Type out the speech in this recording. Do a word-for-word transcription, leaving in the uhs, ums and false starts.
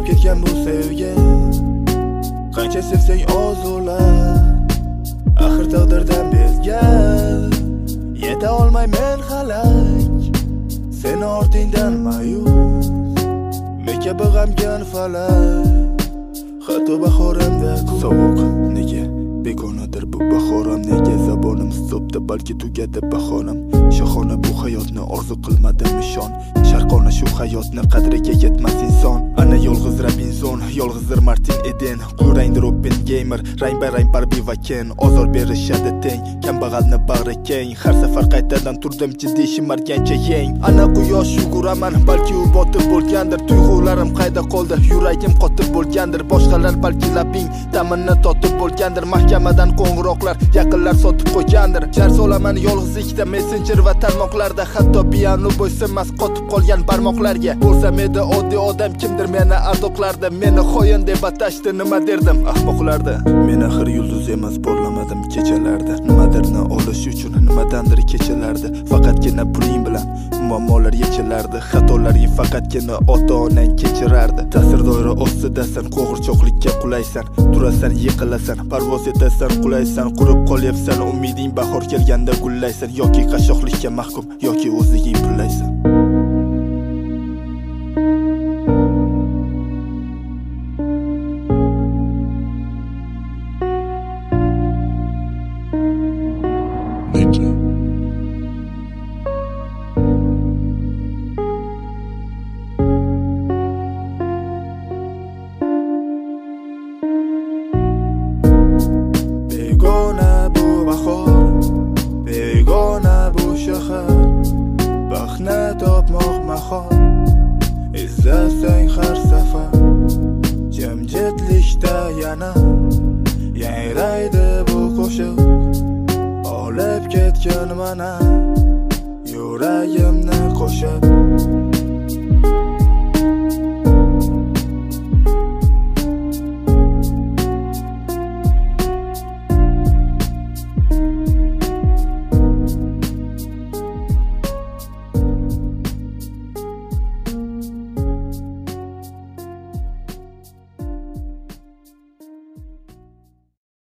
So'nib ketgan bu sevgi, qancha sevsang ozular, axir taqdirdan belga. Yeta olmayman halak, seni ortingdan mayus, meka big'amgan falak. Hatto bahorimda sovuq nega begonadir bu bahoram, nega zabonim stopda, balki tugadi bahoram. Shohona bu hayotni orzu qilmadim nishon, sharqona shu hayotni qadriga yetmas inson. Ana yolg'iz Robinson, yolg'izdir Martin Eden, qurangdir Open Gamer, rang-barang Barbie va Ken. Ozor berishadi teng, kambag'alni bag'ri keng. Har safar qaytadan turdim jiddiy shimargancha yeng. Ana quyosh yuguraman, balki u botib bo'lgandir. Tuyg'ularim qayda qoldi, yuragim qotib bo'lgandir. Boshqalar balki labing ta'minni totib bo'lgandir. Mahkamadan qo'ng'iroqlar, yaqinlar sotib qo'ygandir. Jar solaman yolg'izlikda, messenger va tarmoqlarda, hatto piano bo'ysinmas qotib qolgan barmoqlarga. Bo'lsam edi oddiy odam, kimdir meni ardoqlardi, meni xoin deb atashdi, nima derdim ahmoqlarda. Men axir yulduz emas, porlamadim kechalarda. Nimadirni olish uchun nimadandir kechalardi. Faqatgina puling bilan muammolar yechilardi. Xatolaring faqatgina ota-onang kechirardi. Ta'sir doira ostidasan, qo'g'irchoqlikka qulaysan, turasan, yiqilasan, parvoz etasan, qulaysan, qurib qolyapsan, umiding bahor kelganda gullaysan, yoki qashshoqlikka mahkum, yoki o'zliging pullaysan. Begona bu bahor, begona bu shahar, baxtni topmoq mahol, izlasang har safar. Jimjitlikda yana yangraydi bu qo'shiq, olib ketgan mana yuragimni qo'shib.